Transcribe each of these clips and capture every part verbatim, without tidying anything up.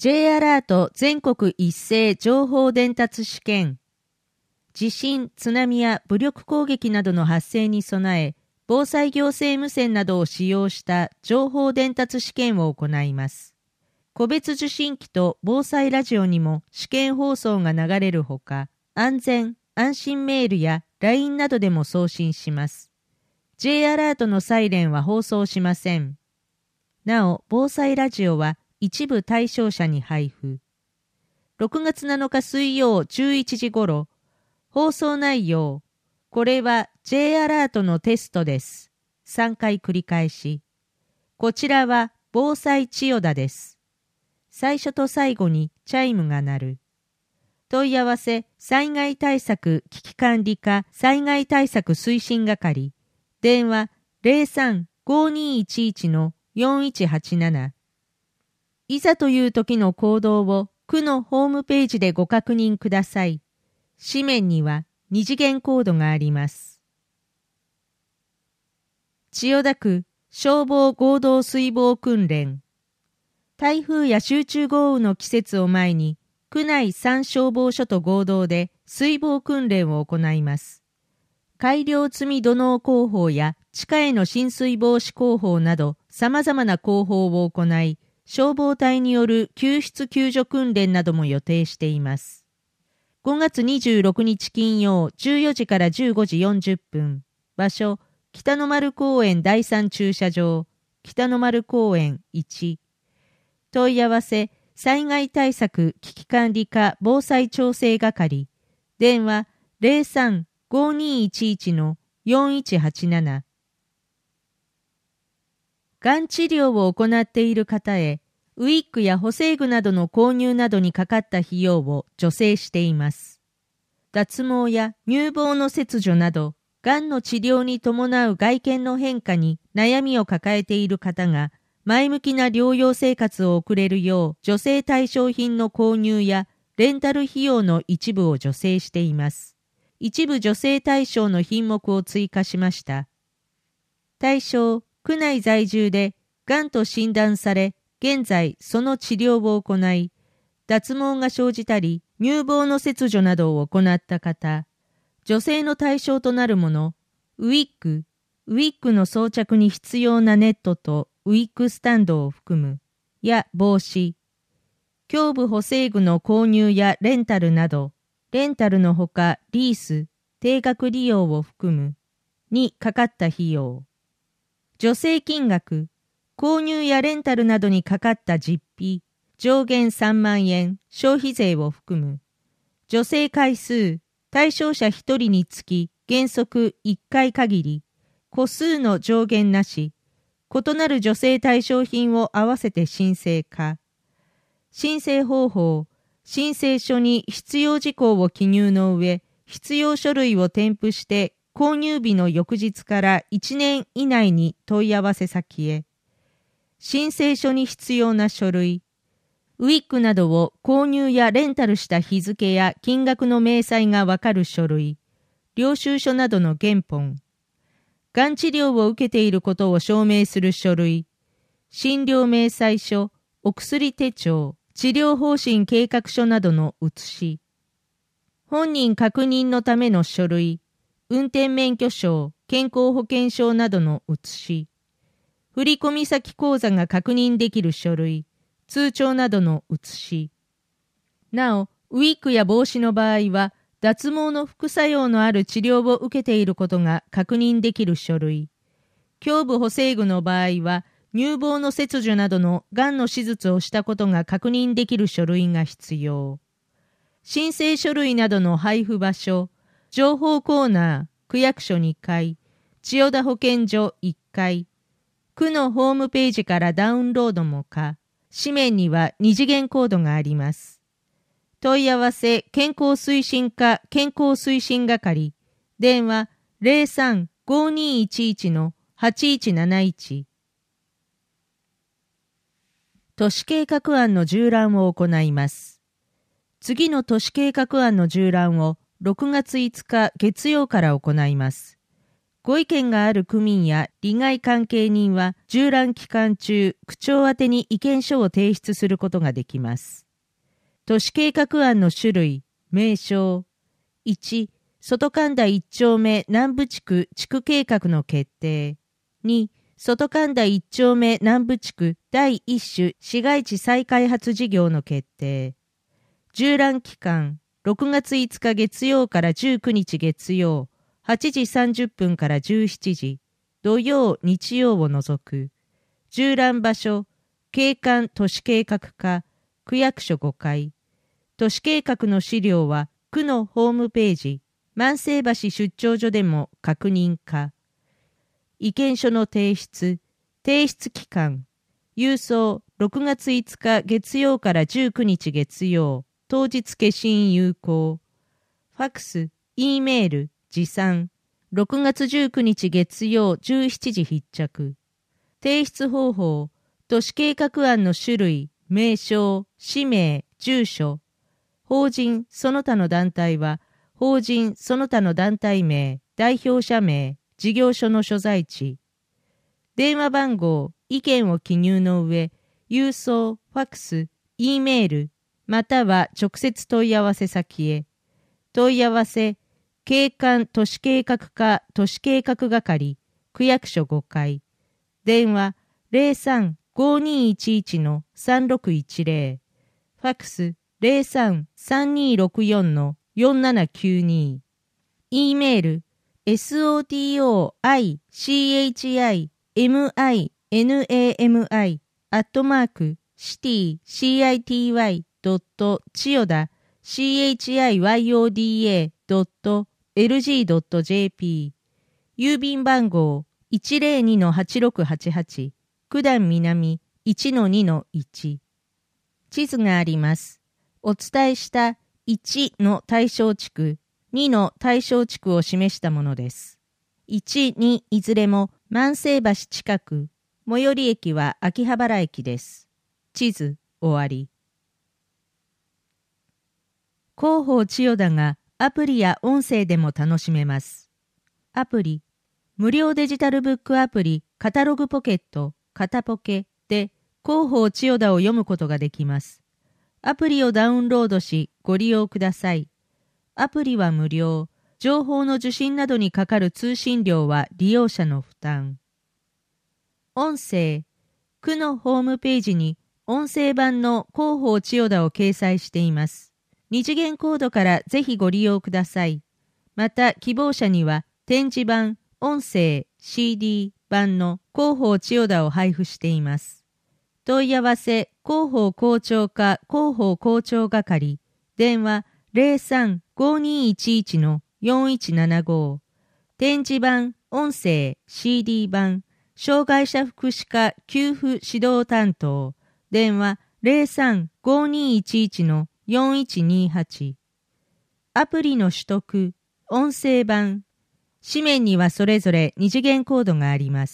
J アラート全国一斉情報伝達試験。地震、津波や武力攻撃などの発生に備え、防災行政無線などを使用した情報伝達試験を行います。個別受信機と防災ラジオにも試験放送が流れるほか、安全・安心メールや ライン などでも送信します。J アラートのサイレンは放送しません。なお、防災ラジオは一部対象者に配布。ろくがつなのか水曜じゅういちじ頃、放送内容、これは J アラートのテストです。さんかい繰り返し。こちらは防災千代田です。最初と最後にチャイムが鳴る。問い合わせ、災害対策危機管理課災害対策推進係。電話 ゼロさん ごーにーいちいち のよんいちはちなな。いざという時の行動を区のホームページでご確認ください。紙面には二次元コードがあります。千代田区消防合同水防訓練。台風や集中豪雨の季節を前に、区内さん消防署と合同で水防訓練を行います。改良積み土のう工法や地下への浸水防止工法など様々な工法を行い、消防隊による救出救助訓練なども予定しています。ごがつにじゅうろくにち金曜じゅうよじからじゅうごじよんじゅっぷん。場所、北の丸公園だいさん駐車場、北の丸公園いち。問い合わせ、災害対策危機管理課防災調整係。電話 ゼロさん ごーにーいちいち のよんいちはちなな。がん治療を行っている方へ、ウィッグや補正具などの購入などにかかった費用を助成しています。脱毛や乳房の切除など、がんの治療に伴う外見の変化に悩みを抱えている方が、前向きな療養生活を送れるよう、助成対象品の購入やレンタル費用の一部を助成しています。一部助成対象の品目を追加しました。対象、区内在住で、がんと診断され、現在その治療を行い、脱毛が生じたり、乳房の切除などを行った方、助成の対象となるもの、ウィッグ、ウィッグの装着に必要なネットとウィッグスタンドを含む、や帽子、胸部補正具の購入やレンタルなど、レンタルのほかリース、定額利用を含む、にかかった費用。助成金額、購入やレンタルなどにかかった実費、上限さんまんえん、消費税を含む。助成回数、対象者ひとりにつき原則いっかい限り、個数の上限なし、異なる助成対象品を合わせて申請か。申請方法、申請書に必要事項を記入の上、必要書類を添付して購入日の翌日からいちねん以内に問い合わせ先へ。申請書に必要な書類、ウィッグなどを購入やレンタルした日付や金額の明細がわかる書類、領収書などの原本、がん治療を受けていることを証明する書類、診療明細書、お薬手帳、治療方針計画書などの写し、本人確認のための書類、運転免許証、健康保険証などの写し、振込先口座が確認できる書類、通帳などの写し。なお、ウィッグや帽子の場合は、脱毛の副作用のある治療を受けていることが確認できる書類。胸部補正具の場合は、乳房の切除などのがんの手術をしたことが確認できる書類が必要。申請書類などの配布場所、情報コーナー、区役所にかい、千代田保健所いっかい、区のホームページからダウンロードも可。紙面には二次元コードがあります。問い合わせ健康推進課健康推進係。電話 ゼロさん ごーにーいちいち のはちいちなないち。都市計画案の縦覧を行います。次の都市計画案の縦覧をろくがついつか月曜から行います。 ご意見がある区民や利害関係人は縦覧期間中、区長宛てに意見書を提出することができます。都市計画案の種類、名称。いち、外神田一丁目南部地区地区計画の決定。に、外神田一丁目南部地区第一種市街地再開発事業の決定。縦覧期間、ろくがついつか月曜からじゅうくにち月曜、はちじさんじゅっぷんからじゅうしちじ、土曜、日曜を除く。縦覧場所、景観都市計画課、区役所ごかい。都市計画の資料は区のホームページ、万世橋出張所でも確認可。意見書の提出、提出期間、郵送ろくがついつか月曜からじゅうくにち月曜、当日消印有効。ファックス、Eメール、持参。ろくがつじゅうくにち月曜じゅうしちじ必着。提出方法、都市計画案の種類、名称、氏名、住所。法人、その他の団体は、法人、その他の団体名、代表者名、事業所の所在地。電話番号、意見を記入の上、郵送、ファックス、Eメール、または直接問い合わせ先へ。問い合わせ、景観都市計画課都市計画係、区役所ごかい。電話 ゼロさん ごにいちいち さんろくいちゼロ。ファックス ゼロさん さんにろくよん よんななきゅうに。E メール ソトイチミナミ アットマーク シティ シーアイティーワイ ドット 千代田 シーエイチアイワイオーディーエー ドット エルジー ドット ジェーピー。郵便番号 いちゼロに はちろくはちはち 九段南 いちのにのいち。地図があります。お伝えしたいちの対象地区、にの対象地区を示したものです。いち、にいずれも万世橋近く、最寄り駅は秋葉原駅です。地図終わり。広報千代田がアプリや音声でも楽しめます。アプリ、無料デジタルブックアプリカタログポケット、カタポケで広報千代田を読むことができます。アプリをダウンロードしご利用ください。アプリは無料。情報の受信などにかかる通信料は利用者の負担。音声、区のホームページに音声版の広報千代田を掲載しています。二次元コードからぜひご利用ください。また希望者には展示版、音声、シーディー 版の広報千代田を配布しています。問い合わせ広報校長課広報校長係、電話 ゼロさん ごにいちいち よんいちななご。展示版、音声、シーディー 版、障害者福祉課給付指導担当、電話 ゼロさん ごにいちいち よんいちにはち。アプリの取得、音声版、紙面にはそれぞれ二次元コードがあります。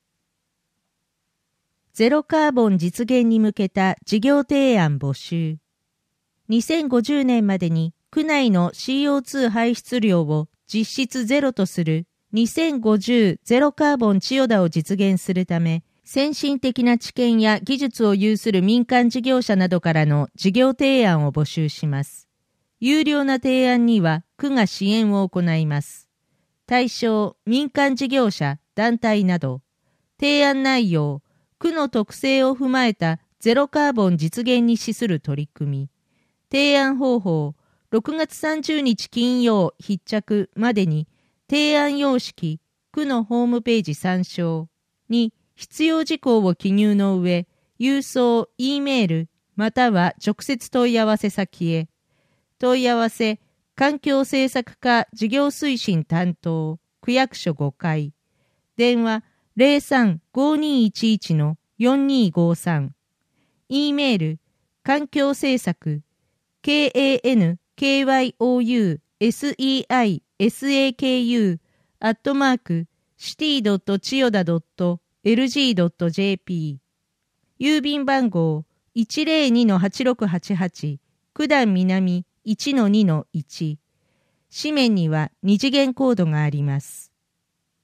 ゼロカーボン実現に向けた事業提案募集。にせんごじゅうねんまでに区内の シーオーツー 排出量を実質ゼロとするにせんごじゅうゼロカーボン千代田を実現するため、先進的な知見や技術を有する民間事業者などからの事業提案を募集します。有料な提案には区が支援を行います。対象、民間事業者、団体など。提案内容、区の特性を踏まえたゼロカーボン実現に資する取り組み。提案方法、ろくがつさんじゅうにち金曜必着までに提案様式、区のホームページ参照に必要事項を記入の上、郵送、Eメール、または直接問い合わせ先へ。問い合わせ、環境政策課事業推進担当、区役所ごかい。電話 ゼロさん ごにいちいち よんにごさん。Eメール、環境政策、ケーエーエヌケーワイオーユーエスイーアイエスエーケーユー アットマークシティドット千代田ドットエルジードットジェーピー。郵便番号 いちゼロに はちろくはちはち 九段南 いちのにのいち。紙面には二次元コードがあります。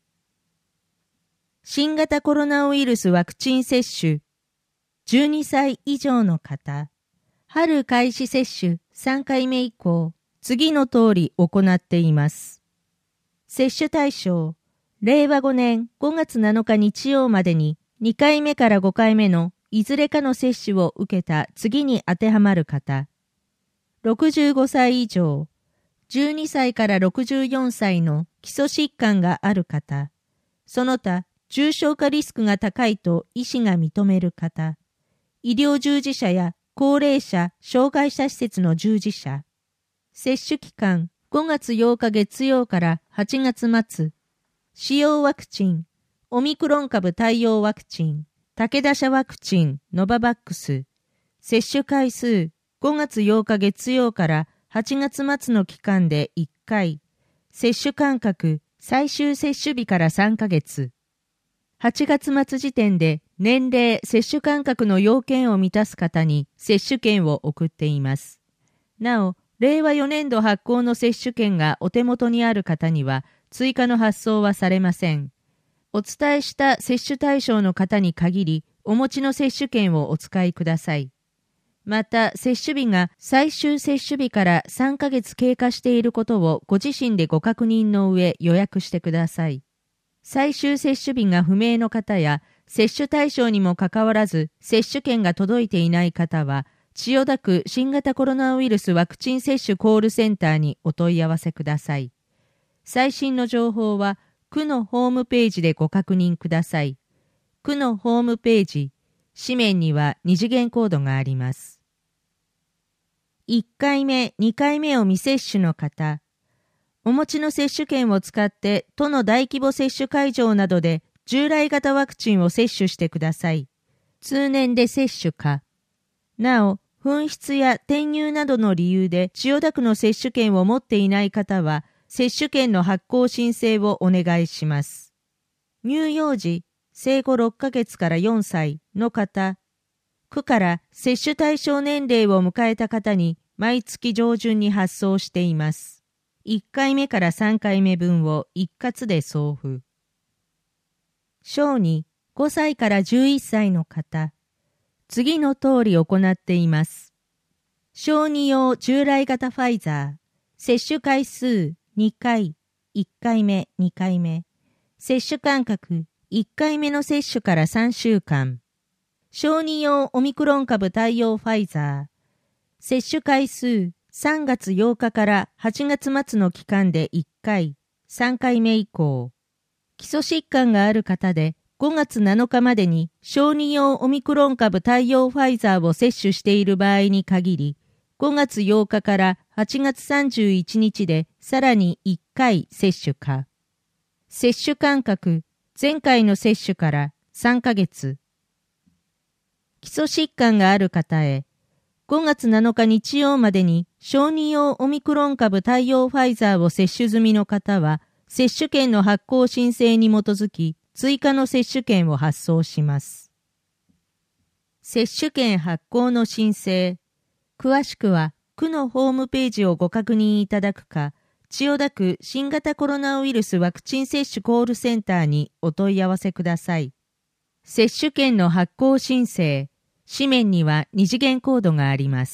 新型コロナウイルスワクチン接種、じゅうにさい以上の方、春開始接種さんかいめ以降、次の通り行っています。接種対象、れいわごねんごがつなのか日曜までににかいめからごかいめのいずれかの接種を受けた次に当てはまる方、ろくじゅうごさい以上、じゅうにさいからろくじゅうよんさいの基礎疾患がある方、その他重症化リスクが高いと医師が認める方、医療従事者や高齢者、障害者施設の従事者、接種期間ごがつようか月曜からはちがつ末、使用ワクチン、オミクロン株対応ワクチン、武田社ワクチン、ノババックス、接種回数ごがつようか月曜からはちがつ末の期間でいっかい、接種間隔、最終接種日からさんかげつ、はちがつ末時点で年齢、接種間隔の要件を満たす方に接種券を送っています。なお、れいわよねんど発行の接種券がお手元にある方には追加の発送はされません。お伝えした接種対象の方に限り、お持ちの接種券をお使いください。また、接種日が最終接種日からさんかげつ経過していることをご自身でご確認の上予約してください。最終接種日が不明の方や、接種対象にもかかわらず接種券が届いていない方は、千代田区新型コロナウイルスワクチン接種コールセンターにお問い合わせください。最新の情報は、区のホームページでご確認ください。区のホームページ、紙面には二次元コードがあります。いっかいめ、にかいめを未接種の方、お持ちの接種券を使って都の大規模接種会場などで従来型ワクチンを接種してください。通年で接種か。なお、紛失や転入などの理由で千代田区の接種券を持っていない方は、接種券の発行申請をお願いします。乳幼児、生後ろっかげつからよんさいの方、区から接種対象年齢を迎えた方に毎月上旬に発送しています。いっかいめからさんかいめ分を一括で送付。小児、ごさいからじゅういっさいの方、次の通り行っています。小児用従来型ファイザー、接種回数にかい、いっかいめ、にかいめ、接種間隔いっかいめの接種からさんしゅうかん、小児用オミクロン株対応ファイザー、接種回数さんがつようかからはちがつ末の期間でいっかい、さんかいめ以降、基礎疾患がある方でごがつなのかまでに小児用オミクロン株対応ファイザーを接種している場合に限り、ごがつようかからはちがつさんじゅういちにちでさらにいっかい接種か。接種間隔、前回の接種からさんかげつ。基礎疾患がある方へ、ごがつなのか日曜までに小児用オミクロン株対応ファイザーを接種済みの方は、接種券の発行申請に基づき、追加の接種券を発送します。接種券発行の申請。詳しくは、区のホームページをご確認いただくか、千代田区新型コロナウイルスワクチン接種コールセンターにお問い合わせください。接種券の発行申請。紙面には二次元コードがあります。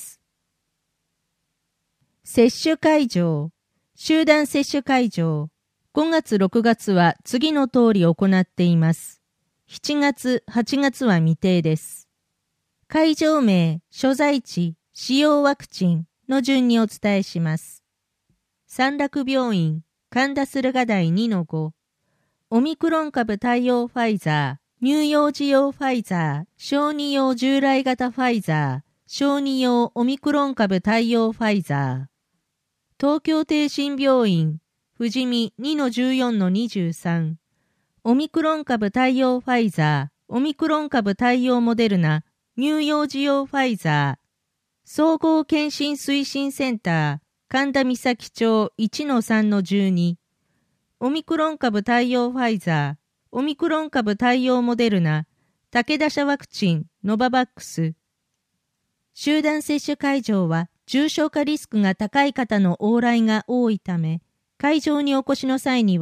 接種会場。集団接種会場。ごがつろくがつは次の通り行っています。しちがつ、はちがつは未定です。会場名、所在地、使用ワクチンの順にお伝えします。三楽病院、神田駿河台 にのご、オミクロン株対応ファイザー、乳幼児用ファイザー、小児用従来型ファイザー、小児用オミクロン株対応ファイザー。東京帝心病院、富士見 にのじゅうよんのにじゅうさん、オミクロン株対応ファイザー、オミクロン株対応モデルナ、乳幼児用ファイザー、総合検診推進センター、神田岬町 いちのさんのじゅうに、オミクロン株対応ファイザー、オミクロン株対応モデルナ、武田社ワクチン、ノババックス。集団接種会場は重症化リスクが高い方の往来が多いため、会場にお越しの際には、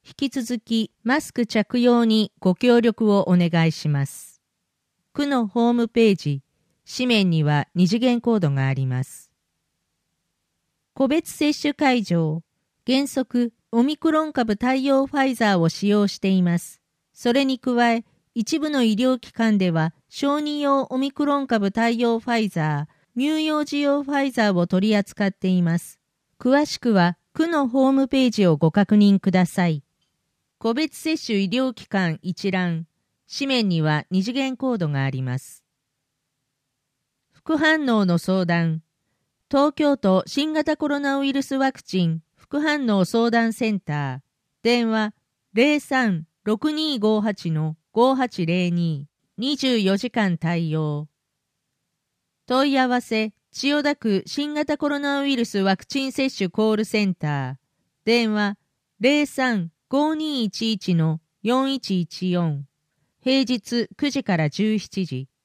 引き続きマスク着用にご協力をお願いします。区のホームページ、紙面には二次元コードがあります。個別接種会場、原則オミクロン株対応ファイザーを使用しています。それに加え、一部の医療機関では小児用オミクロン株対応ファイザー、乳幼児用ファイザーを取り扱っています。詳しくは区のホームページをご確認ください。個別接種医療機関一覧、紙面には二次元コードがあります。副反応の相談、東京都新型コロナウイルスワクチン副反応相談センター、電話 ゼロさん ろくにーごーはち ごーはちゼロに、にじゅうよじかん対応。問い合わせ、千代田区新型コロナウイルスワクチン接種コールセンター、電話 ゼロさん ごーにーいちいち よんいちいちよん、平日くじからじゅうしちじ。